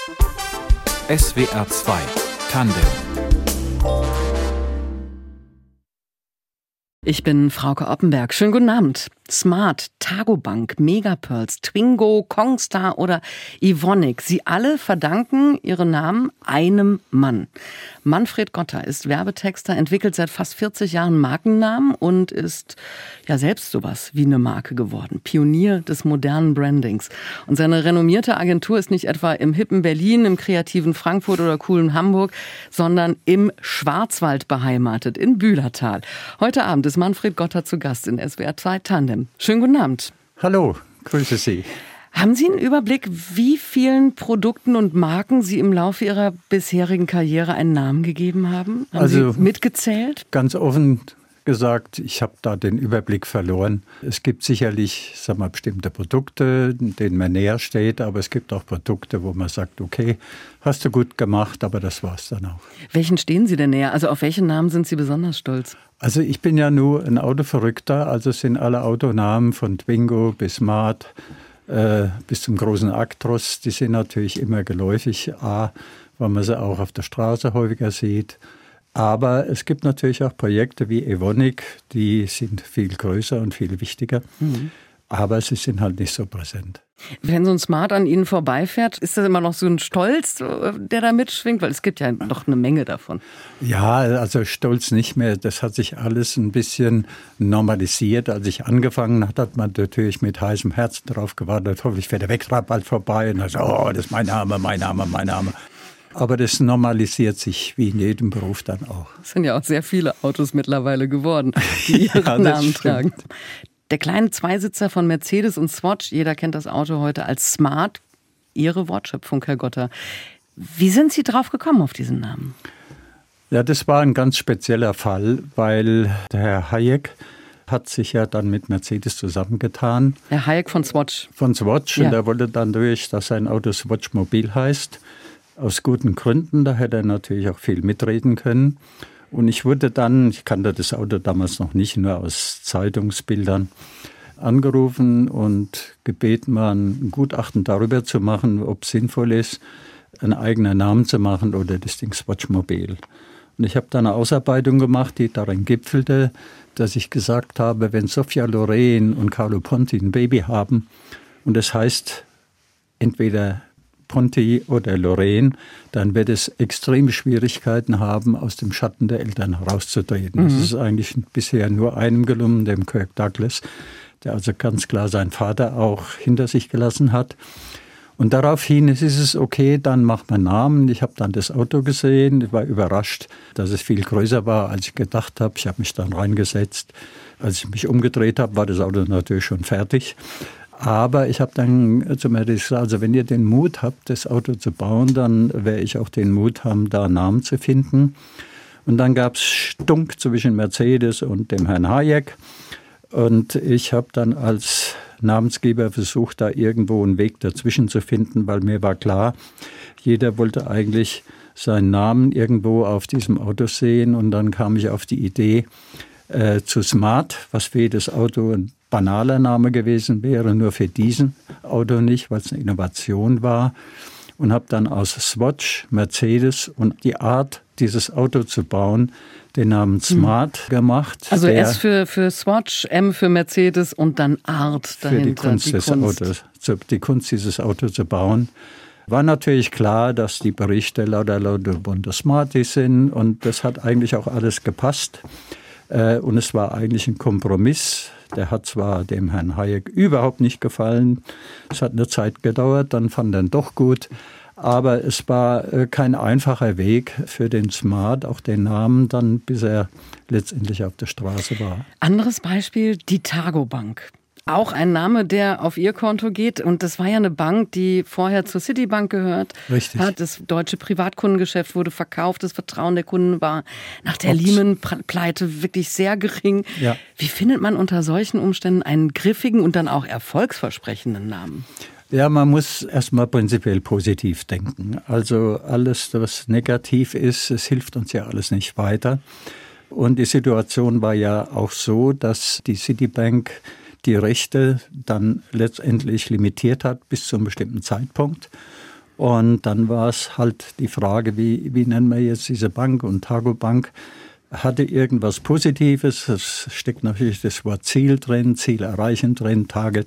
SWR 2 Tandem. Ich bin Frauke Oppenberg. Schönen guten Abend. Smart, Targobank, Megapearls, Twingo, Kongstar oder Evonik. Sie alle verdanken ihre Namen einem Mann. Manfred Gotter ist Werbetexter, entwickelt seit fast 40 Jahren Markennamen und ist ja selbst sowas wie eine Marke geworden. Pionier des modernen Brandings. Und seine renommierte Agentur ist nicht etwa im hippen Berlin, im kreativen Frankfurt oder coolen Hamburg, sondern im Schwarzwald beheimatet, in Bühlertal. Heute Abend ist Manfred Gotter zu Gast in SWR 2 Tandem. Schönen guten Abend. Hallo, grüße Sie. Haben Sie einen Überblick, wie vielen Produkten und Marken Sie im Laufe Ihrer bisherigen Karriere einen Namen gegeben haben? Haben Sie mitgezählt? Ganz offen gesagt, ich habe da den Überblick verloren. Es gibt sicherlich, bestimmte Produkte, denen man näher steht, aber es gibt auch Produkte, wo man sagt, okay, hast du gut gemacht, aber das war's dann auch. Welchen stehen Sie denn näher? Also auf welchen Namen sind Sie besonders stolz? Also ich bin ja nur ein Autoverrückter, also sind alle Autonamen von Twingo bis Smart bis zum großen Actros, die sind natürlich immer geläufig, weil man sie auch auf der Straße häufiger sieht. Aber es gibt natürlich auch Projekte wie Evonik, die sind viel größer und viel wichtiger, aber sie sind halt nicht so präsent. Wenn so ein Smart an Ihnen vorbeifährt, ist das immer noch so ein Stolz, der da mitschwingt? Weil es gibt ja noch eine Menge davon. Ja, also Stolz nicht mehr. Das hat sich alles ein bisschen normalisiert. Als ich angefangen habe, hat man natürlich mit heißem Herzen drauf gewartet. Hoffentlich fährt der Wegtrab bald vorbei. Und dann so, oh, das ist mein Name, mein Name, mein Name. Aber das normalisiert sich wie in jedem Beruf dann auch. Es sind ja auch sehr viele Autos mittlerweile geworden, die ihren Namen tragen. Der kleine Zweisitzer von Mercedes und Swatch, jeder kennt das Auto heute als Smart. Ihre Wortschöpfung, Herr Gotter. Wie sind Sie drauf gekommen auf diesen Namen? Ja, das war ein ganz spezieller Fall, weil der Herr Hayek hat sich ja dann mit Mercedes zusammengetan. Herr Hayek von Swatch. Von Swatch. Ja. Und er wollte dann durch, dass sein Auto Swatch Mobil heißt. Aus guten Gründen, da hätte er natürlich auch viel mitreden können. Und ich wurde dann, ich kannte das Auto damals noch nicht, nur aus Zeitungsbildern, angerufen und gebeten, mal ein Gutachten darüber zu machen, ob es sinnvoll ist, einen eigenen Namen zu machen oder das Ding Swatch Mobil. Und ich habe da eine Ausarbeitung gemacht, die darin gipfelte, dass ich gesagt habe, wenn Sophia Loren und Carlo Ponti ein Baby haben und das heißt entweder Ponti oder Loren, dann wird es extreme Schwierigkeiten haben, aus dem Schatten der Eltern herauszutreten. Das ist eigentlich bisher nur einem gelungen, dem Kirk Douglas, der also ganz klar seinen Vater auch hinter sich gelassen hat. Und daraufhin ist es okay, dann macht man Namen. Ich habe dann das Auto gesehen, ich war überrascht, dass es viel größer war, als ich gedacht habe. Ich habe mich dann reingesetzt. Als ich mich umgedreht habe, war das Auto natürlich schon fertig. Aber ich habe dann zu Mercedes gesagt, also wenn ihr den Mut habt, das Auto zu bauen, dann werde ich auch den Mut haben, da einen Namen zu finden. Und dann gab es Stunk zwischen Mercedes und dem Herrn Hayek. Und ich habe dann als Namensgeber versucht, da irgendwo einen Weg dazwischen zu finden, weil mir war klar, jeder wollte eigentlich seinen Namen irgendwo auf diesem Auto sehen. Und dann kam ich auf die Idee zu Smart, was für jedes Auto ein banaler Name gewesen wäre, nur für diesen Auto nicht, weil es eine Innovation war. Und habe dann aus Swatch, Mercedes und die Art, dieses Auto zu bauen, den Namen Smart gemacht. Also S für Swatch, M für Mercedes und dann Art dahinter. Für die Kunst des Autos, die Kunst dieses Autos zu bauen. War natürlich klar, dass die Berichte lauter bunte Smarties sind und das hat eigentlich auch alles gepasst. Und es war eigentlich ein Kompromiss. Der hat zwar dem Herrn Hayek überhaupt nicht gefallen. Es hat eine Zeit gedauert, dann fand er ihn doch gut. Aber es war kein einfacher Weg für den Smart, auch den Namen dann, bis er letztendlich auf der Straße war. Anderes Beispiel, die Targobank. Auch ein Name, der auf Ihr Konto geht. Und das war ja eine Bank, die vorher zur Citibank gehört. Richtig. Das deutsche Privatkundengeschäft wurde verkauft. Das Vertrauen der Kunden war nach der Lehman-Pleite wirklich sehr gering. Ja. Wie findet man unter solchen Umständen einen griffigen und dann auch erfolgsversprechenden Namen? Ja, man muss erstmal prinzipiell positiv denken. Also alles, was negativ ist, es hilft uns ja alles nicht weiter. Und die Situation war ja auch so, dass die Citibank die Rechte dann letztendlich limitiert hat bis zu einem bestimmten Zeitpunkt. Und dann war es halt die Frage, wie nennen wir jetzt diese Bank? Und Targobank hatte irgendwas Positives. Es steckt natürlich das Wort Ziel drin, Ziel erreichen drin, Target.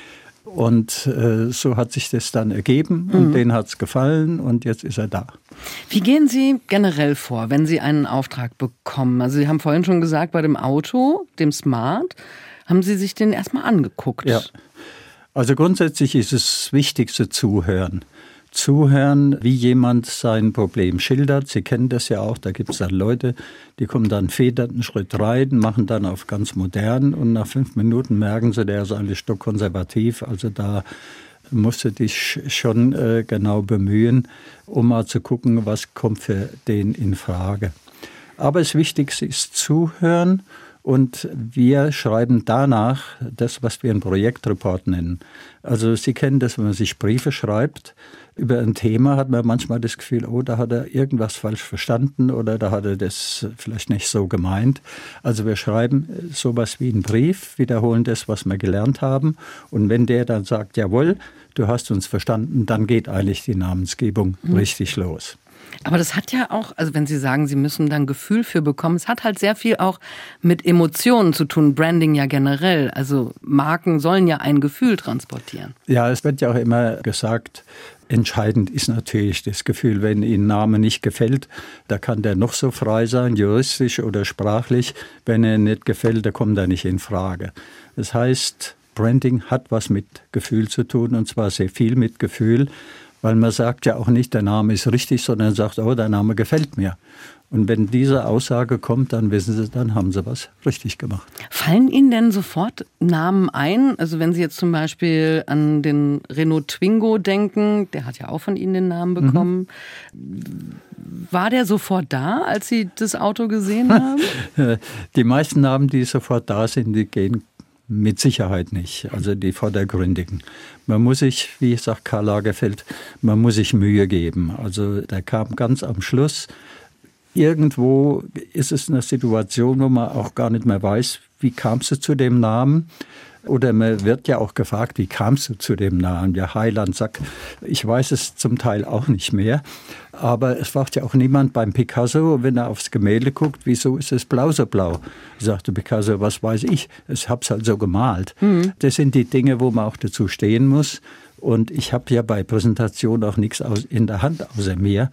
Und so hat sich das dann ergeben und denen hat es gefallen und jetzt ist er da. Wie gehen Sie generell vor, wenn Sie einen Auftrag bekommen? Also Sie haben vorhin schon gesagt, bei dem Auto, dem Smart, haben Sie sich den erstmal angeguckt. Ja, also grundsätzlich ist es Wichtigste zuhören. Zuhören, wie jemand sein Problem schildert. Sie kennen das ja auch, da gibt es dann Leute, die kommen dann federnden Schritt rein, machen dann auf ganz modern und nach 5 Minuten merken sie, der ist eigentlich stockkonservativ. Also da musst du dich schon genau bemühen, um mal zu gucken, was kommt für den in Frage. Aber das Wichtigste ist zuhören. Und wir schreiben danach das, was wir einen Projektreport nennen. Also Sie kennen das, wenn man sich Briefe schreibt über ein Thema, hat man manchmal das Gefühl, oh, da hat er irgendwas falsch verstanden oder da hat er das vielleicht nicht so gemeint. Also wir schreiben sowas wie einen Brief, wiederholen das, was wir gelernt haben. Und wenn der dann sagt, jawohl, du hast uns verstanden, dann geht eigentlich die Namensgebung richtig los. Aber das hat ja auch, also wenn Sie sagen, Sie müssen dann Gefühl für bekommen, es hat halt sehr viel auch mit Emotionen zu tun, Branding ja generell. Also Marken sollen ja ein Gefühl transportieren. Ja, es wird ja auch immer gesagt, entscheidend ist natürlich das Gefühl, wenn Ihnen ein Name nicht gefällt, da kann der noch so frei sein, juristisch oder sprachlich. Wenn er nicht gefällt, der kommt da nicht in Frage. Das heißt, Branding hat was mit Gefühl zu tun und zwar sehr viel mit Gefühl. Weil man sagt ja auch nicht, der Name ist richtig, sondern sagt, oh, der Name gefällt mir. Und wenn diese Aussage kommt, dann wissen Sie, dann haben Sie was richtig gemacht. Fallen Ihnen denn sofort Namen ein? Also wenn Sie jetzt zum Beispiel an den Renault Twingo denken, der hat ja auch von Ihnen den Namen bekommen. War der sofort da, als Sie das Auto gesehen haben? Die meisten Namen, die sofort da sind, die gehen mit Sicherheit nicht, also die vordergründigen. Man muss sich, wie sagt Karl Lagerfeld, man muss sich Mühe geben. Also der kam ganz am Schluss. Irgendwo ist es eine Situation, wo man auch gar nicht mehr weiß, wie kamst du zu dem Namen? Oder man wird ja auch gefragt, wie kamst du zu dem Namen? Der Heiland sagt, ich weiß es zum Teil auch nicht mehr. Aber es fragt ja auch niemand beim Picasso, wenn er aufs Gemälde guckt, wieso ist es blau so blau? Sagte Picasso, was weiß ich? Ich habe es halt so gemalt. Das sind die Dinge, wo man auch dazu stehen muss. Und ich habe ja bei Präsentationen auch nichts in der Hand außer mir.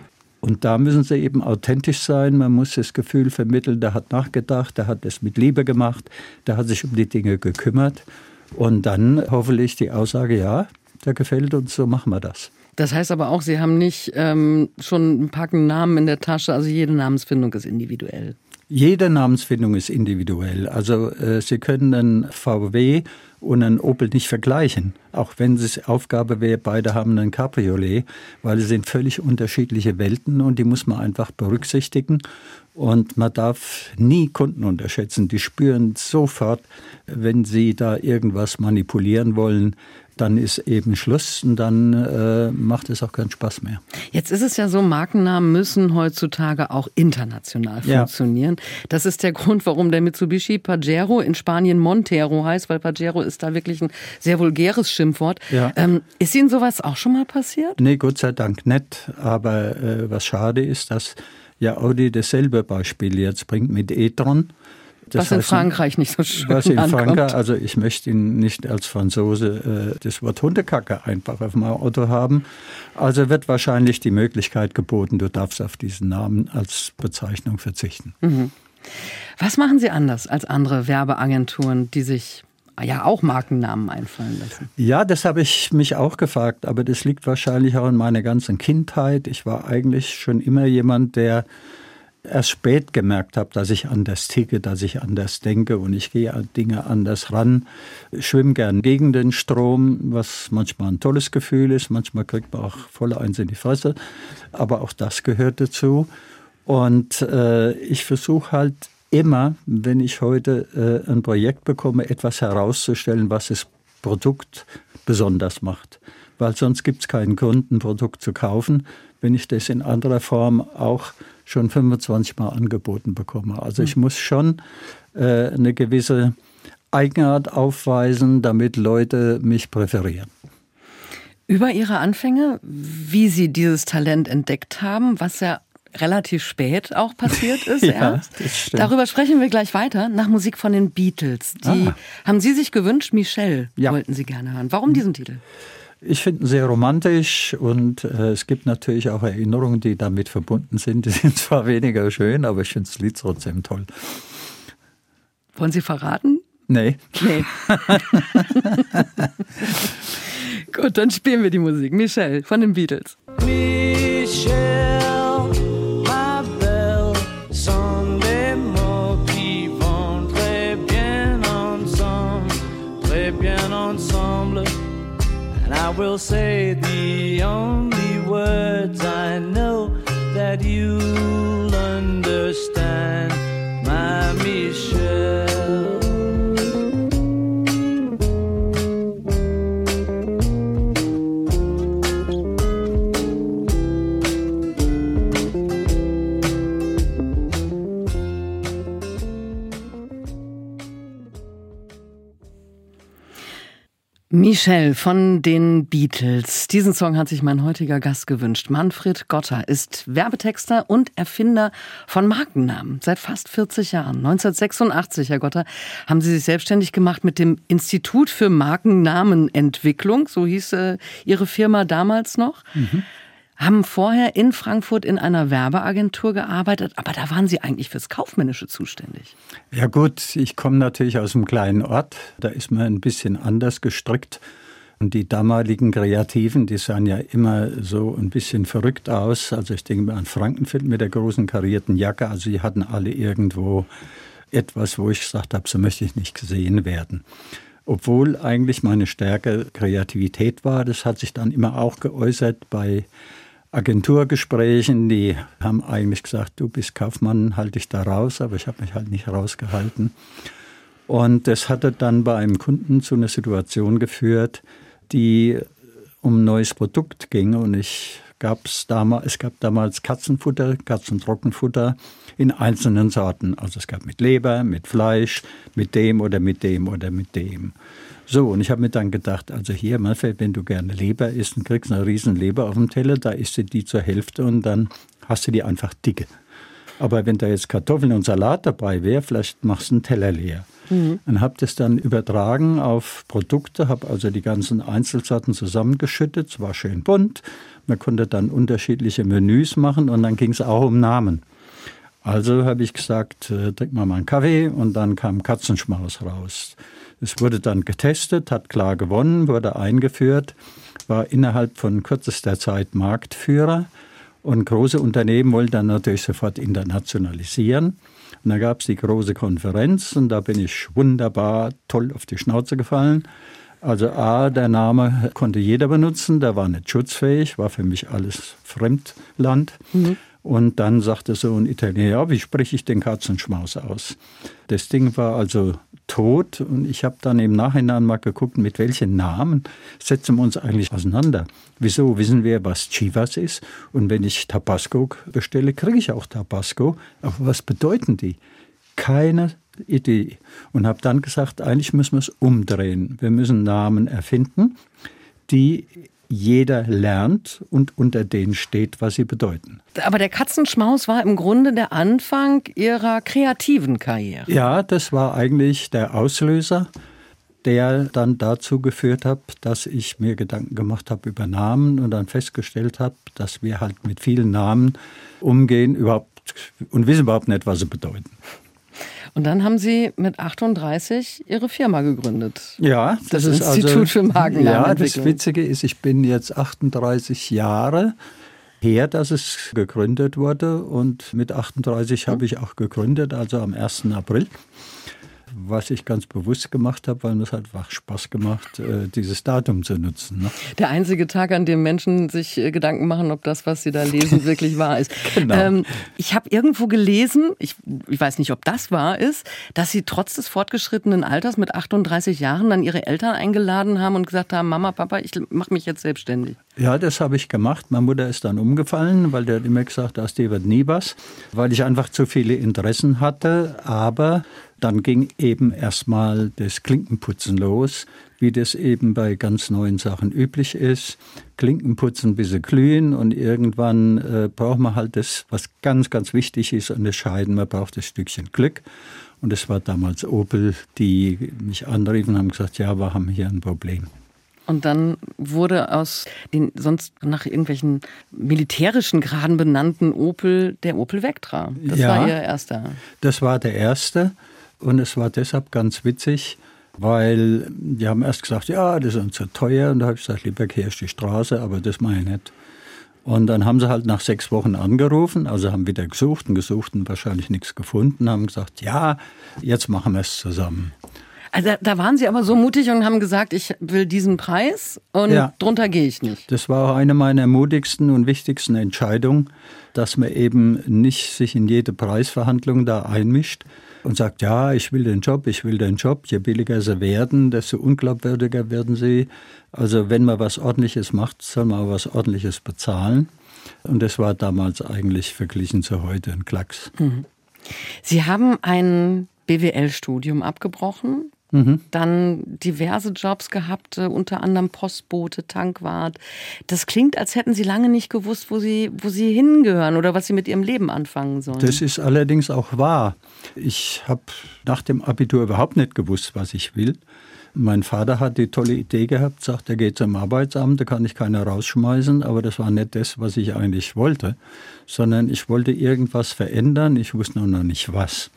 Und da müssen sie eben authentisch sein. Man muss das Gefühl vermitteln, der hat nachgedacht, der hat es mit Liebe gemacht, der hat sich um die Dinge gekümmert. Und dann hoffentlich die Aussage, ja, der gefällt uns, so machen wir das. Das heißt aber auch, Sie haben nicht schon einen Packen Namen in der Tasche, also jede Namensfindung ist individuell. Jede Namensfindung ist individuell. Also Sie können einen VW und einen Opel nicht vergleichen. Auch wenn es Aufgabe wäre, beide haben einen Cabriolet, weil es sind völlig unterschiedliche Welten und die muss man einfach berücksichtigen. Und man darf nie Kunden unterschätzen. Die spüren sofort, wenn sie da irgendwas manipulieren wollen, dann ist eben Schluss und dann macht es auch keinen Spaß mehr. Jetzt ist es ja so, Markennamen müssen heutzutage auch international funktionieren. Das ist der Grund, warum der Mitsubishi Pajero in Spanien Montero heißt, weil Pajero ist da wirklich ein sehr vulgäres Schimpfwort. Ja. Ist Ihnen sowas auch schon mal passiert? Nee, Gott sei Dank nicht. Aber was schade ist, dass ja Audi dasselbe Beispiel jetzt bringt mit e-tron. Was in Frankreich nicht so schön was in ankommt. Frankreich, also ich möchte ihn nicht als Franzose das Wort Hundekacke einfach auf meinem Auto haben. Also wird wahrscheinlich die Möglichkeit geboten, du darfst auf diesen Namen als Bezeichnung verzichten. Mhm. Was machen Sie anders als andere Werbeagenturen, die sich ja auch Markennamen einfallen lassen? Ja, das habe ich mich auch gefragt, aber das liegt wahrscheinlich auch in meiner ganzen Kindheit. Ich war eigentlich schon immer jemand, der erst spät gemerkt habe, dass ich anders ticke, dass ich anders denke und ich gehe an Dinge anders ran. Ich schwimme gern gegen den Strom, was manchmal ein tolles Gefühl ist. Manchmal kriegt man auch voll eins in die Fresse, aber auch das gehört dazu. Und ich versuche halt immer, wenn ich heute ein Projekt bekomme, etwas herauszustellen, was das Produkt besonders macht. Weil sonst gibt es keinen Grund, ein Produkt zu kaufen, wenn ich das in anderer Form auch schon 25 Mal angeboten bekomme. Also ich muss schon eine gewisse Eigenart aufweisen, damit Leute mich präferieren. Über Ihre Anfänge, wie Sie dieses Talent entdeckt haben, was ja relativ spät auch passiert ist. Ja, das stimmt. Darüber sprechen wir gleich weiter, nach Musik von den Beatles. Die haben Sie sich gewünscht, Michelle wollten Sie gerne hören. Warum diesen Titel? Ich finde ihn sehr romantisch und es gibt natürlich auch Erinnerungen, die damit verbunden sind. Die sind zwar weniger schön, aber ich finde das Lied trotzdem toll. Wollen Sie verraten? Nee. Gut, dann spielen wir die Musik. Michelle von den Beatles. Michelle, ma belle, sont des mots qui vont très bien ensemble. And I will say the only words I know that you'll understand, my Michelle. Michelle von den Beatles. Diesen Song hat sich mein heutiger Gast gewünscht. Manfred Gotter ist Werbetexter und Erfinder von Markennamen seit fast 40 Jahren. 1986, Herr Gotter, haben Sie sich selbstständig gemacht mit dem Institut für Markennamenentwicklung, so hieß Ihre Firma damals noch. Haben vorher in Frankfurt in einer Werbeagentur gearbeitet, aber da waren Sie eigentlich fürs Kaufmännische zuständig. Ja gut, ich komme natürlich aus einem kleinen Ort, da ist man ein bisschen anders gestrickt. Und die damaligen Kreativen, die sahen ja immer so ein bisschen verrückt aus. Also ich denke mal an Frankenfeld mit der großen karierten Jacke. Also die hatten alle irgendwo etwas, wo ich gesagt habe, so möchte ich nicht gesehen werden. Obwohl eigentlich meine Stärke Kreativität war. Das hat sich dann immer auch geäußert bei Agenturgesprächen, die haben eigentlich gesagt, du bist Kaufmann, halt dich da raus, aber ich habe mich halt nicht rausgehalten. Und das hatte dann bei einem Kunden zu einer Situation geführt, die um ein neues Produkt ging. Und es gab damals Katzenfutter, Katzentrockenfutter in einzelnen Sorten. Also es gab mit Leber, mit Fleisch, mit dem oder mit dem oder mit dem. So, und ich habe mir dann gedacht, also hier, Manfred, wenn du gerne Leber isst und kriegst eine riesen Leber auf dem Teller, da isst du die zur Hälfte und dann hast du die einfach dicke. Aber wenn da jetzt Kartoffeln und Salat dabei wäre, vielleicht machst du einen Teller leer. Und habe das dann übertragen auf Produkte, habe also die ganzen Einzelsorten zusammengeschüttet, es war schön bunt. Man konnte dann unterschiedliche Menüs machen und dann ging es auch um Namen. Also habe ich gesagt, trink mal einen Kaffee und dann kam Katzenschmaus raus. Es wurde dann getestet, hat klar gewonnen, wurde eingeführt, war innerhalb von kürzester Zeit Marktführer und große Unternehmen wollten dann natürlich sofort internationalisieren. Und da gab es die große Konferenz und da bin ich wunderbar toll auf die Schnauze gefallen. Also der Name konnte jeder benutzen, der war nicht schutzfähig, war für mich alles Fremdland. Und dann sagte so ein Italiener, ja, wie spreche ich den Katzenschmaus aus? Das Ding war also tot und ich habe dann im Nachhinein mal geguckt, mit welchen Namen setzen wir uns eigentlich auseinander. Wieso wissen wir, was Chivas ist? Und wenn ich Tabasco bestelle, kriege ich auch Tabasco. Aber was bedeuten die? Keine Idee. Und habe dann gesagt, eigentlich müssen wir es umdrehen. Wir müssen Namen erfinden, die jeder lernt und unter denen steht, was sie bedeuten. Aber der Katzenschmaus war im Grunde der Anfang Ihrer kreativen Karriere. Ja, das war eigentlich der Auslöser, der dann dazu geführt hat, dass ich mir Gedanken gemacht habe über Namen und dann festgestellt habe, dass wir halt mit vielen Namen umgehen und wissen überhaupt nicht, was sie bedeuten. Und dann haben Sie mit 38 Ihre Firma gegründet. Ja, das ist Institut für Markennamenentwicklung. Ja, das Witzige ist, ich bin jetzt 38 Jahre her, dass es gegründet wurde. Und mit 38 habe ich auch gegründet, also am 1. April. Was ich ganz bewusst gemacht habe, weil mir es hat einfach Spaß gemacht, dieses Datum zu nutzen. Ne? Der einzige Tag, an dem Menschen sich Gedanken machen, ob das, was sie da lesen, wirklich wahr ist. Genau. Ich habe irgendwo gelesen, ich weiß nicht, ob das wahr ist, dass Sie trotz des fortgeschrittenen Alters mit 38 Jahren dann Ihre Eltern eingeladen haben und gesagt haben, Mama, Papa, ich mache mich jetzt selbstständig. Ja, das habe ich gemacht. Meine Mutter ist dann umgefallen, weil der hat immer gesagt, aus dir wird nie was, weil ich einfach zu viele Interessen hatte. Aber dann ging eben erstmal das Klinkenputzen los, wie das eben bei ganz neuen Sachen üblich ist. Klinkenputzen, bis sie glühen und irgendwann braucht man halt das, was ganz, ganz wichtig ist, unterscheiden. Man braucht das Stückchen Glück. Und es war damals Opel, die mich anriefen und haben gesagt, ja, wir haben hier ein Problem. Und dann wurde aus den sonst nach irgendwelchen militärischen Graden benannten Opel der Opel Vectra. Das war Ihr erster. Das war der erste. Und es war deshalb ganz witzig, weil die haben erst gesagt, ja, das ist uns zu teuer. Und da habe ich gesagt, lieber kehrst die Straße, aber das mache ich nicht. Und dann haben sie halt nach 6 Wochen angerufen, also haben wieder gesucht und wahrscheinlich nichts gefunden, haben gesagt, ja, jetzt machen wir es zusammen. Also da waren Sie aber so mutig und haben gesagt, ich will diesen Preis und drunter gehe ich nicht. Das war auch eine meiner mutigsten und wichtigsten Entscheidungen, dass man eben nicht sich in jede Preisverhandlung da einmischt und sagt, ja, ich will den Job. Je billiger sie werden, desto unglaubwürdiger werden sie. Also wenn man was Ordentliches macht, soll man auch was Ordentliches bezahlen. Und das war damals eigentlich verglichen zu heute ein Klacks. Mhm. Sie haben ein BWL-Studium abgebrochen. Dann diverse Jobs gehabt, unter anderem Postbote, Tankwart. Das klingt, als hätten Sie lange nicht gewusst, wo Sie hingehören oder was Sie mit Ihrem Leben anfangen sollen. Das ist allerdings auch wahr. Ich habe nach dem Abitur überhaupt nicht gewusst, was ich will. Mein Vater hat die tolle Idee gehabt, sagt, er geht zum Arbeitsamt, da kann ich keiner rausschmeißen. Aber das war nicht das, was ich eigentlich wollte, sondern ich wollte irgendwas verändern. Ich wusste noch nicht was.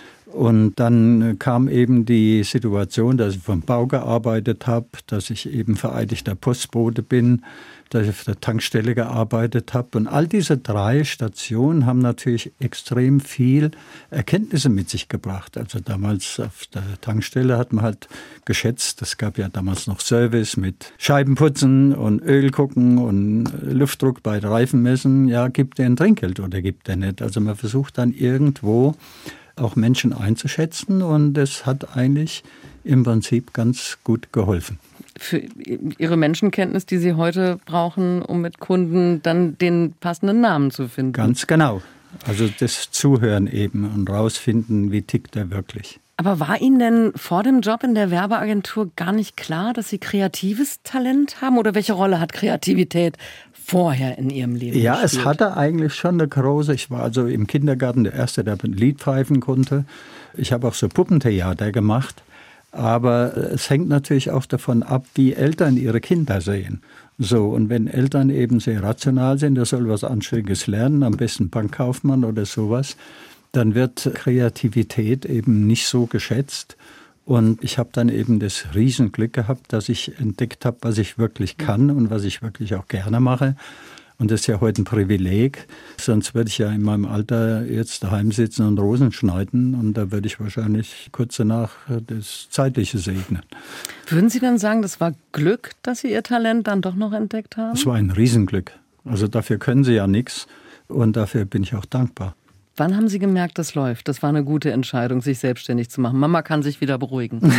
Und dann kam eben die Situation, dass ich vom Bau gearbeitet habe, dass ich eben vereidigter Postbote bin, dass ich auf der Tankstelle gearbeitet habe. Und all diese 3 Stationen haben natürlich extrem viel Erkenntnisse mit sich gebracht. Also damals auf der Tankstelle hat man halt geschätzt, es gab ja damals noch Service mit Scheibenputzen und Öl gucken und Luftdruck bei Reifen messen. Ja, gibt der ein Trinkgeld oder gibt der nicht? Also man versucht dann irgendwo auch Menschen einzuschätzen und das hat eigentlich im Prinzip ganz gut geholfen. Für Ihre Menschenkenntnis, die Sie heute brauchen, um mit Kunden dann den passenden Namen zu finden. Ganz genau. Also das Zuhören eben und rausfinden, wie tickt er wirklich. Aber war Ihnen denn vor dem Job in der Werbeagentur gar nicht klar, dass Sie kreatives Talent haben? Oder welche Rolle hat Kreativität vorher in Ihrem Leben gespielt? Ja, es hatte eigentlich schon eine große. Ich war also im Kindergarten der Erste, der ein Lied pfeifen konnte. Ich habe auch so Puppentheater gemacht. Aber es hängt natürlich auch davon ab, wie Eltern ihre Kinder sehen. So, und wenn Eltern eben sehr rational sind, der soll was Anständiges lernen, am besten Bankkaufmann oder sowas, dann wird Kreativität eben nicht so geschätzt. Und ich habe dann eben das Riesenglück gehabt, dass ich entdeckt habe, was ich wirklich kann und was ich wirklich auch gerne mache. Und das ist ja heute ein Privileg. Sonst würde ich ja in meinem Alter jetzt daheim sitzen und Rosen schneiden. Und da würde ich wahrscheinlich kurz danach das Zeitliche segnen. Würden Sie dann sagen, das war Glück, dass Sie Ihr Talent dann doch noch entdeckt haben? Es war ein Riesenglück. Also dafür können Sie ja nichts. Und dafür bin ich auch dankbar. Wann haben Sie gemerkt, das läuft? Das war eine gute Entscheidung, sich selbstständig zu machen. Mama kann sich wieder beruhigen.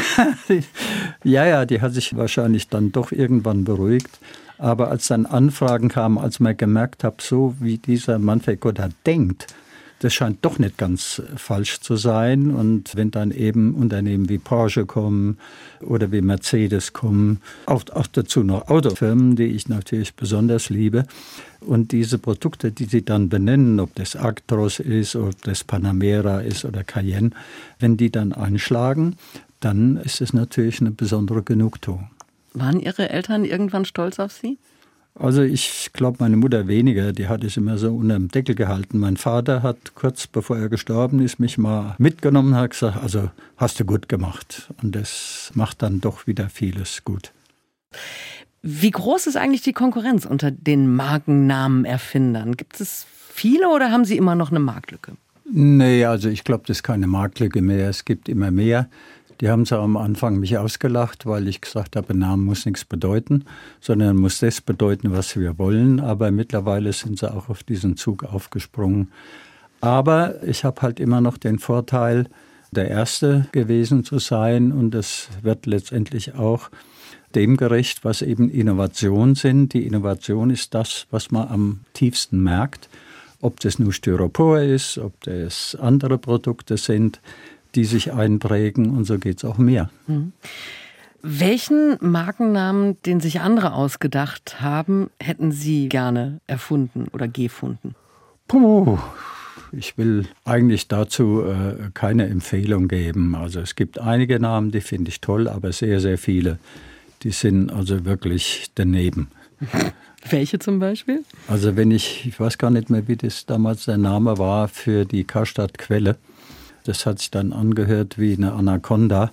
Ja, die hat sich wahrscheinlich dann doch irgendwann beruhigt. Aber als dann Anfragen kamen, als man gemerkt hat, so wie dieser Manfred Goddard denkt, das scheint doch nicht ganz falsch zu sein. Und wenn dann eben Unternehmen wie Porsche kommen oder wie Mercedes kommen, auch dazu noch Autofirmen, die ich natürlich besonders liebe. Und diese Produkte, die sie dann benennen, ob das Actros ist, ob das Panamera ist oder Cayenne, wenn die dann einschlagen, dann ist es natürlich eine besondere Genugtuung. Waren Ihre Eltern irgendwann stolz auf Sie? Also ich glaube, meine Mutter weniger, die hat es immer so unter dem Deckel gehalten. Mein Vater hat kurz bevor er gestorben ist, mich mal mitgenommen und hat gesagt, also hast du gut gemacht. Und das macht dann doch wieder vieles gut. Wie groß ist eigentlich die Konkurrenz unter den Markennamenerfindern? Gibt es viele oder haben Sie immer noch eine Marktlücke? Nee, also ich glaube, das ist keine Marktlücke mehr. Es gibt immer mehr. Die haben so am Anfang mich ausgelacht, weil ich gesagt habe, Name muss nichts bedeuten, sondern muss das bedeuten, was wir wollen. Aber mittlerweile sind sie auch auf diesen Zug aufgesprungen. Aber ich habe halt immer noch den Vorteil, der Erste gewesen zu sein. Und das wird letztendlich auch dem gerecht, was eben Innovationen sind. Die Innovation ist das, was man am tiefsten merkt. Ob das nur Styropor ist, ob das andere Produkte sind, die sich einprägen, und so geht es auch mehr. Welchen Markennamen, den sich andere ausgedacht haben, hätten Sie gerne erfunden oder gefunden? Puh, ich will eigentlich dazu keine Empfehlung geben. Also es gibt einige Namen, die finde ich toll, aber sehr, sehr viele, die sind also wirklich daneben. Welche zum Beispiel? Also ich weiß gar nicht mehr, wie das damals der Name war für die Karstadt Quelle. Das hat sich dann angehört wie eine Anaconda.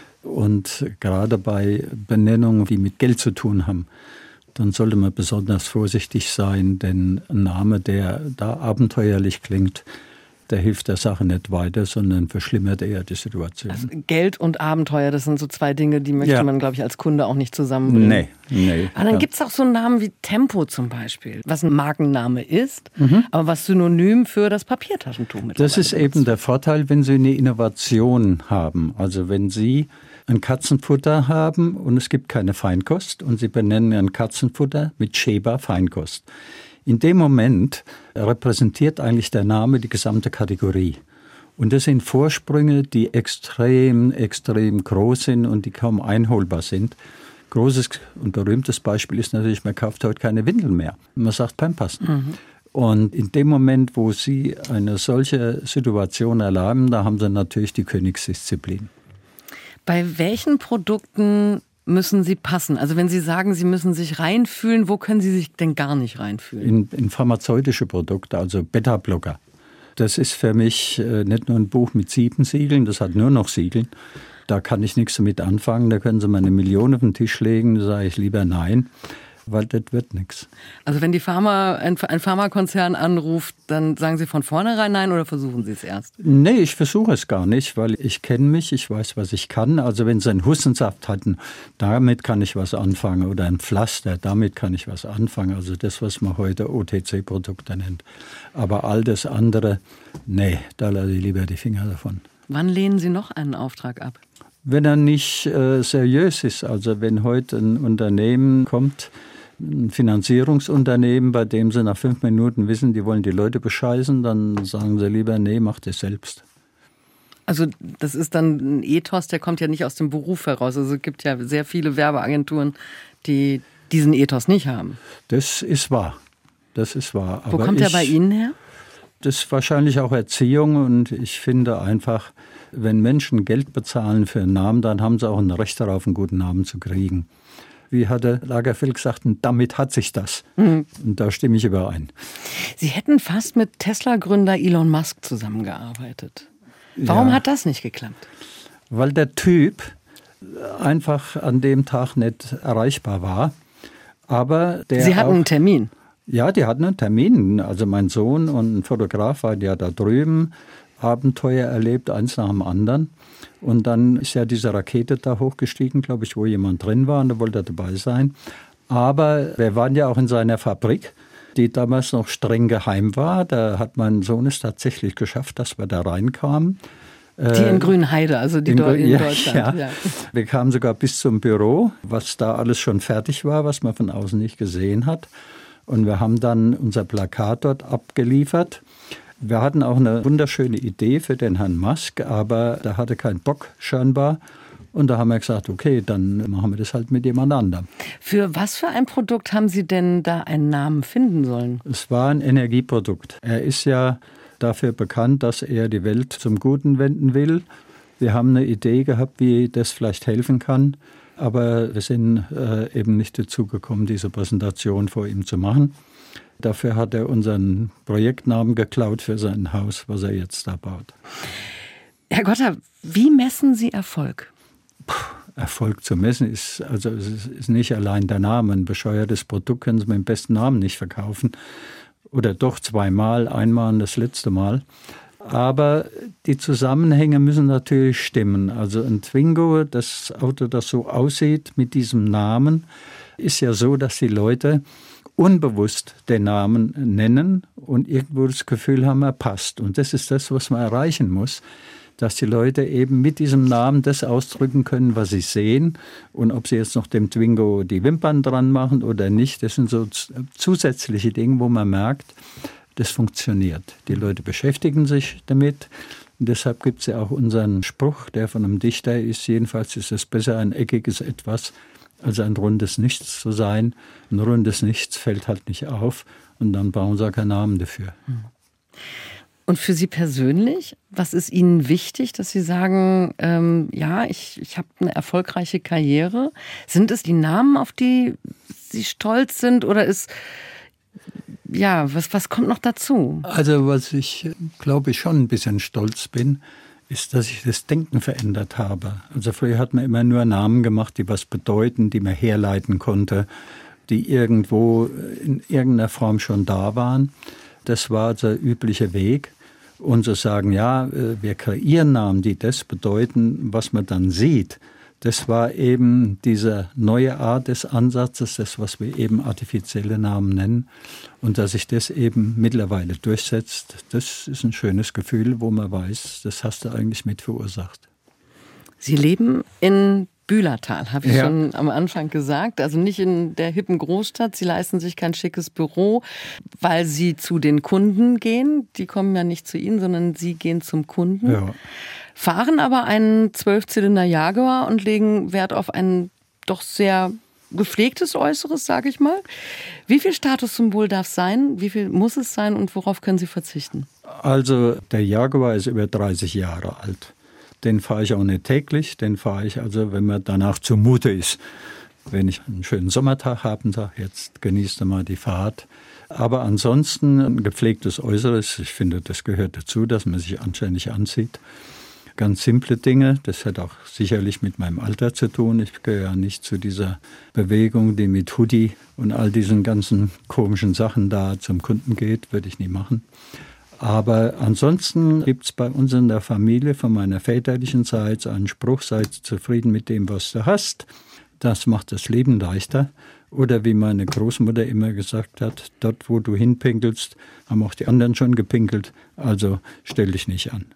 Und gerade bei Benennungen, die mit Geld zu tun haben, dann sollte man besonders vorsichtig sein, denn ein Name, der da abenteuerlich klingt, der hilft der Sache nicht weiter, sondern verschlimmert eher die Situation. Also Geld und Abenteuer, das sind so zwei Dinge, die möchte man, glaube ich, als Kunde auch nicht zusammenbringen. Nee. Aber dann gibt es auch so einen Namen wie Tempo zum Beispiel, was ein Markenname ist, aber was synonym für das Papiertaschentuch mittlerweile Das ist eben der Vorteil, wenn Sie eine Innovation haben. Also wenn Sie ein Katzenfutter haben und es gibt keine Feinkost und Sie benennen ein Katzenfutter mit Sheba Feinkost. In dem Moment repräsentiert eigentlich der Name die gesamte Kategorie. Und das sind Vorsprünge, die extrem, extrem groß sind und die kaum einholbar sind. Großes und berühmtes Beispiel ist natürlich, man kauft heute keine Windeln mehr. Man sagt Pampers. Und in dem Moment, wo Sie eine solche Situation erleben, da haben Sie natürlich die Königsdisziplin. Bei welchen Produkten müssen Sie passen? Also wenn Sie sagen, Sie müssen sich reinfühlen, wo können Sie sich denn gar nicht reinfühlen? In pharmazeutische Produkte, also Beta-Blocker. Das ist für mich nicht nur ein Buch mit 7 Siegeln, das hat nur noch Siegeln. Da kann ich nichts damit anfangen, da können Sie mal 1 Million auf den Tisch legen, da sage ich lieber nein, weil das wird nichts. Also wenn ein Pharmakonzern anruft, dann sagen Sie von vornherein nein oder versuchen Sie es erst? Nee, ich versuche es gar nicht, weil ich kenne mich, ich weiß, was ich kann. Also wenn Sie einen Hustensaft hatten, damit kann ich was anfangen. Oder ein Pflaster, damit kann ich was anfangen. Also das, was man heute OTC-Produkte nennt. Aber all das andere, nee, da lasse ich lieber die Finger davon. Wann lehnen Sie noch einen Auftrag ab? Wenn er nicht seriös ist, also wenn heute ein Unternehmen kommt, ein Finanzierungsunternehmen, bei dem Sie nach 5 Minuten wissen, die wollen die Leute bescheißen, dann sagen Sie lieber, nee, mach das selbst. Also das ist dann ein Ethos, der kommt ja nicht aus dem Beruf heraus. Also es gibt ja sehr viele Werbeagenturen, die diesen Ethos nicht haben. Das ist wahr. Wo kommt der bei Ihnen her? Das ist wahrscheinlich auch Erziehung und ich finde einfach, wenn Menschen Geld bezahlen für einen Namen, dann haben sie auch ein Recht darauf, einen guten Namen zu kriegen. Wie hatte Lagerfeld gesagt, und damit hat sich das. Und da stimme ich überein. Sie hätten fast mit Tesla-Gründer Elon Musk zusammengearbeitet. Warum hat das nicht geklappt? Weil der Typ einfach an dem Tag nicht erreichbar war. Aber Sie hatten einen Termin? Ja, die hatten einen Termin. Also mein Sohn und ein Fotograf waren ja da drüben, Abenteuer erlebt, eins nach dem anderen. Und dann ist ja diese Rakete da hochgestiegen, glaube ich, wo jemand drin war und da wollte er dabei sein. Aber wir waren ja auch in seiner Fabrik, die damals noch streng geheim war. Da hat mein Sohn es tatsächlich geschafft, dass wir da reinkamen. Die in Grünheide, also die in Deutschland. Ja. Wir kamen sogar bis zum Büro, was da alles schon fertig war, was man von außen nicht gesehen hat. Und wir haben dann unser Plakat dort abgeliefert. Wir hatten auch eine wunderschöne Idee für den Herrn Musk, aber der hatte keinen Bock scheinbar. Und da haben wir gesagt, okay, dann machen wir das halt mit jemand anderem. Für was für ein Produkt haben Sie denn da einen Namen finden sollen? Es war ein Energieprodukt. Er ist ja dafür bekannt, dass er die Welt zum Guten wenden will. Wir haben eine Idee gehabt, wie das vielleicht helfen kann. Aber wir sind eben nicht dazu gekommen, diese Präsentation vor ihm zu machen. Dafür hat er unseren Projektnamen geklaut für sein Haus, was er jetzt da baut. Herr Gotter, wie messen Sie Erfolg? Erfolg zu messen ist nicht allein der Name. Ein bescheuertes Produkt können Sie mit dem besten Namen nicht verkaufen. Oder doch 2-mal, einmal und das letzte Mal. Aber die Zusammenhänge müssen natürlich stimmen. Also ein Twingo, das Auto, das so aussieht mit diesem Namen, ist ja so, dass die Leute unbewusst den Namen nennen und irgendwo das Gefühl haben, er passt. Und das ist das, was man erreichen muss, dass die Leute eben mit diesem Namen das ausdrücken können, was sie sehen. Und ob sie jetzt noch dem Twingo die Wimpern dran machen oder nicht, das sind so zusätzliche Dinge, wo man merkt, das funktioniert. Die Leute beschäftigen sich damit. Und deshalb gibt es ja auch unseren Spruch, der von einem Dichter ist, jedenfalls ist es besser, ein eckiges Etwas als ein rundes Nichts zu sein. Ein rundes Nichts fällt halt nicht auf und dann brauchen sie auch keinen Namen dafür. Und für Sie persönlich, was ist Ihnen wichtig, dass Sie sagen, ich habe eine erfolgreiche Karriere? Sind es die Namen, auf die Sie stolz sind, oder was kommt noch dazu? Also was ich, glaube ich, schon ein bisschen stolz bin, ist, dass ich das Denken verändert habe. Also früher hat man immer nur Namen gemacht, die was bedeuten, die man herleiten konnte, die irgendwo in irgendeiner Form schon da waren. Das war der übliche Weg. Und zu sagen, wir kreieren Namen, die das bedeuten, was man dann sieht. Das war eben diese neue Art des Ansatzes, das, was wir eben artifizielle Namen nennen. Und dass sich das eben mittlerweile durchsetzt, das ist ein schönes Gefühl, wo man weiß, das hast du eigentlich mit verursacht. Sie leben in Bühlertal, habe ich schon am Anfang gesagt. Also nicht in der hippen Großstadt. Sie leisten sich kein schickes Büro, weil Sie zu den Kunden gehen. Die kommen ja nicht zu Ihnen, sondern Sie gehen zum Kunden. Ja. Fahren aber einen 12-Zylinder Jaguar und legen Wert auf ein doch sehr gepflegtes Äußeres, sage ich mal. Wie viel Statussymbol darf es sein? Wie viel muss es sein und worauf können Sie verzichten? Also der Jaguar ist über 30 Jahre alt. Den fahre ich auch nicht täglich, den fahre ich also, wenn mir danach zumute ist. Wenn ich einen schönen Sommertag habe und sage, jetzt genießt du mal die Fahrt. Aber ansonsten ein gepflegtes Äußeres, ich finde, das gehört dazu, dass man sich anständig anzieht. Ganz simple Dinge, das hat auch sicherlich mit meinem Alter zu tun. Ich gehöre ja nicht zu dieser Bewegung, die mit Hoodie und all diesen ganzen komischen Sachen da zum Kunden geht, würde ich nie machen. Aber ansonsten gibt es bei uns in der Familie von meiner väterlichen Zeit einen Spruch, sei zufrieden mit dem, was du hast. Das macht das Leben leichter. Oder wie meine Großmutter immer gesagt hat, dort wo du hinpinkelst, haben auch die anderen schon gepinkelt. Also stell dich nicht an.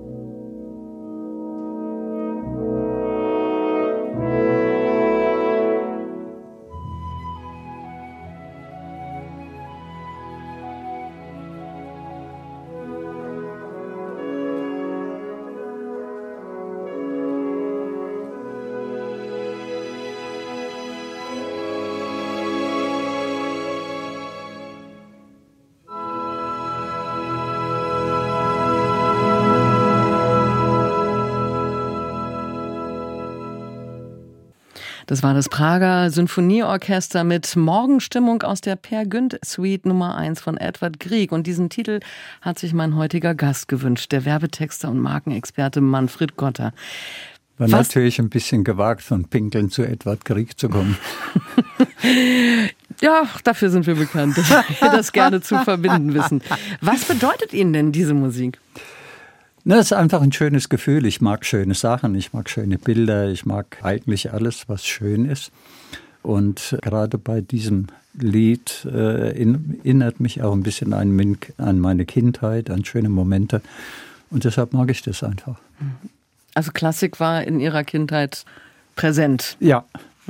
Das war das Prager Sinfonieorchester mit Morgenstimmung aus der Peer Gynt Suite Nummer 1 von Edvard Grieg. Und diesen Titel hat sich mein heutiger Gast gewünscht, der Werbetexter und Markenexperte Manfred Gotter. War natürlich ein bisschen gewagt, von Pinkeln zu Edvard Grieg zu kommen. Ja, dafür sind wir bekannt, dass wir das gerne zu verbinden wissen. Was bedeutet Ihnen denn diese Musik? Das ist einfach ein schönes Gefühl. Ich mag schöne Sachen, ich mag schöne Bilder, ich mag eigentlich alles, was schön ist. Und gerade bei diesem Lied erinnert mich auch ein bisschen an meine Kindheit, an schöne Momente. Und deshalb mag ich das einfach. Also Klassik war in Ihrer Kindheit präsent? Ja.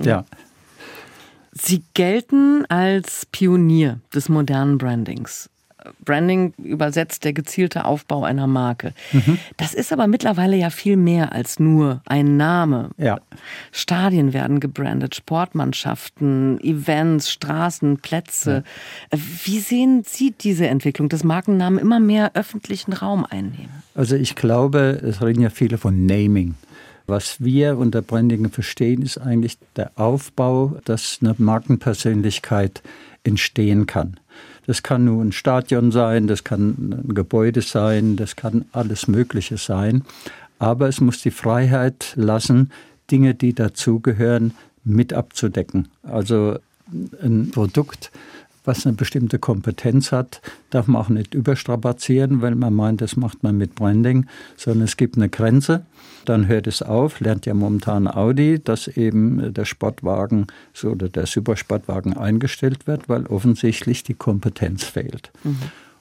Sie gelten als Pionier des modernen Brandings. Branding übersetzt der gezielte Aufbau einer Marke. Das ist aber mittlerweile ja viel mehr als nur ein Name. Ja. Stadien werden gebrandet, Sportmannschaften, Events, Straßen, Plätze. Ja. Wie sehen Sie diese Entwicklung, dass Markennamen immer mehr öffentlichen Raum einnehmen? Also ich glaube, es reden ja viele von Naming. Was wir unter Branding verstehen, ist eigentlich der Aufbau, dass eine Markenpersönlichkeit entstehen kann. Das kann nun ein Stadion sein, das kann ein Gebäude sein, das kann alles Mögliche sein. Aber es muss die Freiheit lassen, Dinge, die dazugehören, mit abzudecken. Also ein Produkt, was eine bestimmte Kompetenz hat, darf man auch nicht überstrapazieren, weil man meint, das macht man mit Branding, sondern es gibt eine Grenze. Dann hört es auf, lernt ja momentan Audi, dass eben der Sportwagen oder der Supersportwagen eingestellt wird, weil offensichtlich die Kompetenz fehlt.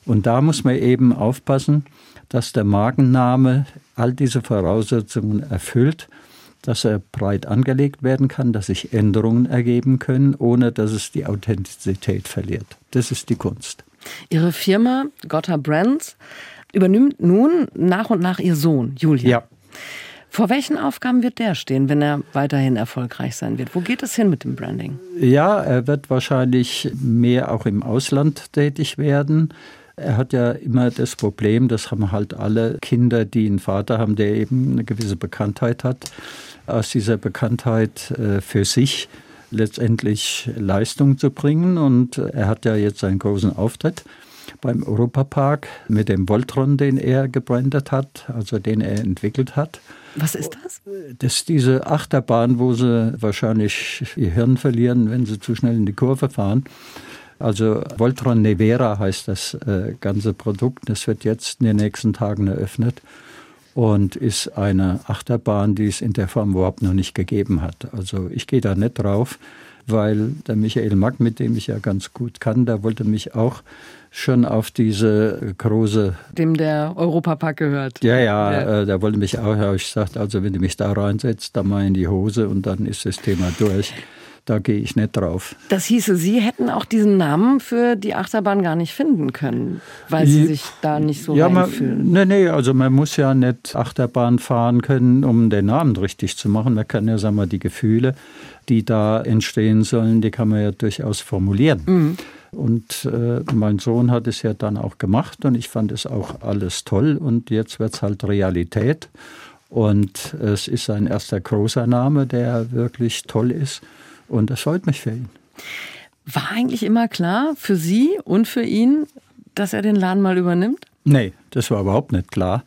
Und da muss man eben aufpassen, dass der Markenname all diese Voraussetzungen erfüllt, dass er breit angelegt werden kann, dass sich Änderungen ergeben können, ohne dass es die Authentizität verliert. Das ist die Kunst. Ihre Firma Gotta Brands übernimmt nun nach und nach Ihr Sohn, Julian. Ja. Vor welchen Aufgaben wird der stehen, wenn er weiterhin erfolgreich sein wird? Wo geht es hin mit dem Branding? Ja, er wird wahrscheinlich mehr auch im Ausland tätig werden. Er hat ja immer das Problem, das haben halt alle Kinder, die einen Vater haben, der eben eine gewisse Bekanntheit hat, aus dieser Bekanntheit für sich letztendlich Leistung zu bringen. Und er hat ja jetzt einen großen Auftritt beim Europapark mit dem Voltron, den er gebrandet hat, also den er entwickelt hat. Was ist das? Das ist diese Achterbahn, wo sie wahrscheinlich ihr Hirn verlieren, wenn sie zu schnell in die Kurve fahren. Also Voltron Nevera heißt das ganze Produkt. Das wird jetzt in den nächsten Tagen eröffnet und ist eine Achterbahn, die es in der Form überhaupt noch nicht gegeben hat. Also ich gehe da nicht drauf, weil der Michael Mack, mit dem ich ja ganz gut kann, der wollte mich auch schon auf diese große... Dem der Europapark gehört. Ja, der wollte mich auch, habe ich gesagt, also wenn du mich da reinsetzt, dann mal in die Hose und dann ist das Thema durch. Da gehe ich nicht drauf. Das hieße, Sie hätten auch diesen Namen für die Achterbahn gar nicht finden können, weil Sie sich da nicht so reinfühlen. Nee, also man muss ja nicht Achterbahn fahren können, um den Namen richtig zu machen. Man kann ja, sagen wir, die Gefühle, die da entstehen sollen, die kann man ja durchaus formulieren. Mhm. Und mein Sohn hat es ja dann auch gemacht und ich fand es auch alles toll und jetzt wird es halt Realität. Und es ist ein erster großer Name, der wirklich toll ist. Und das freut mich für ihn. War eigentlich immer klar für Sie und für ihn, dass er den Laden mal übernimmt? Nee, das war überhaupt nicht klar.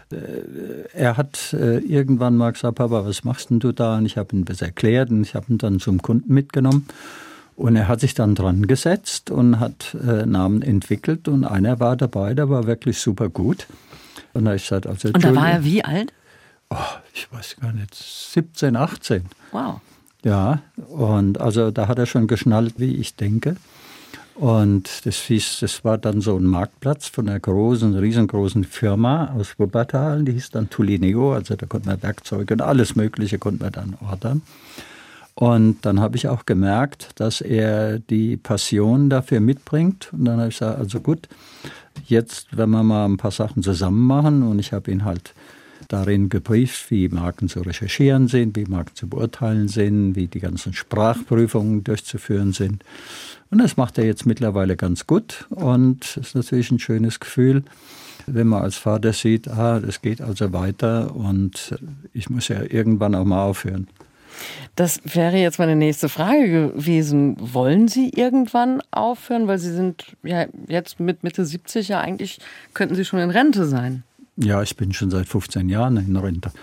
Er hat irgendwann mal gesagt, Papa, was machst denn du da? Und ich habe ihm das erklärt und ich habe ihn dann zum Kunden mitgenommen. Und er hat sich dann dran gesetzt und hat Namen entwickelt. Und einer war dabei, der war wirklich super gut. Und da habe ich gesagt, also, und da war er wie alt? Oh, ich weiß gar nicht, 17, 18. Wow. Ja, und also da hat er schon geschnallt, wie ich denke. Und das war dann so ein Marktplatz von einer riesengroßen Firma aus Wuppertal, die hieß dann Tulineo, also da konnte man Werkzeuge und alles Mögliche konnte man dann ordern. Und dann habe ich auch gemerkt, dass er die Passion dafür mitbringt. Und dann habe ich gesagt, also gut, jetzt werden wir mal ein paar Sachen zusammen machen. Und ich habe ihn halt darin gebrieft, wie Marken zu recherchieren sind, wie Marken zu beurteilen sind, wie die ganzen Sprachprüfungen durchzuführen sind. Und das macht er jetzt mittlerweile ganz gut. Und es ist natürlich ein schönes Gefühl, wenn man als Vater sieht, das geht also weiter und ich muss ja irgendwann auch mal aufhören. Das wäre jetzt meine nächste Frage gewesen. Wollen Sie irgendwann aufhören? Weil Sie sind ja jetzt mit Mitte 70, ja eigentlich könnten Sie schon in Rente sein. Ja, ich bin schon seit 15 Jahren in Rente.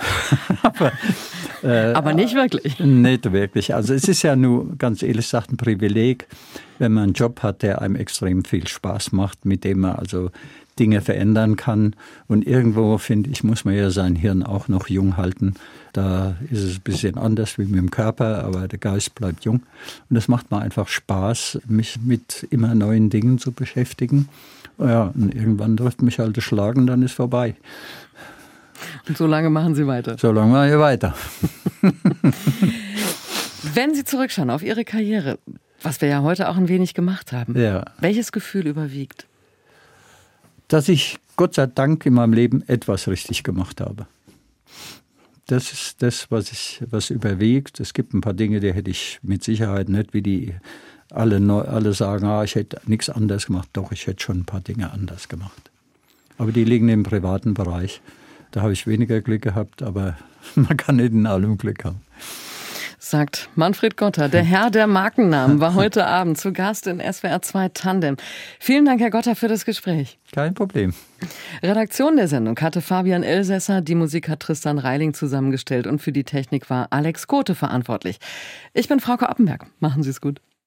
Aber nicht wirklich. Nicht wirklich. Also es ist ja nur, ganz ehrlich gesagt, ein Privileg, wenn man einen Job hat, der einem extrem viel Spaß macht, mit dem man also Dinge verändern kann. Und irgendwo, finde ich, muss man ja sein Hirn auch noch jung halten. Da ist es ein bisschen anders wie mit dem Körper, aber der Geist bleibt jung. Und es macht mir einfach Spaß, mich mit immer neuen Dingen zu beschäftigen. Ja, und irgendwann trifft mich halt der Schlag und dann ist vorbei. Und so lange machen Sie weiter? So lange mache ich weiter. Wenn Sie zurückschauen auf Ihre Karriere, was wir ja heute auch ein wenig gemacht haben, ja. Welches Gefühl überwiegt? Dass ich Gott sei Dank in meinem Leben etwas richtig gemacht habe. Das ist das, was überwiegt. Es gibt ein paar Dinge, die hätte ich mit Sicherheit nicht, wie die alle sagen, ich hätte nichts anderes gemacht. Doch, ich hätte schon ein paar Dinge anders gemacht. Aber die liegen im privaten Bereich. Da habe ich weniger Glück gehabt, aber man kann nicht in allem Glück haben. Sagt Manfred Gotter, der Herr der Markennamen, war heute Abend zu Gast in SWR 2 Tandem. Vielen Dank, Herr Gotter, für das Gespräch. Kein Problem. Redaktion der Sendung hatte Fabian Elsässer, die Musik hat Tristan Reiling zusammengestellt und für die Technik war Alex Kote verantwortlich. Ich bin Frauke Oppenberg. Machen Sie es gut.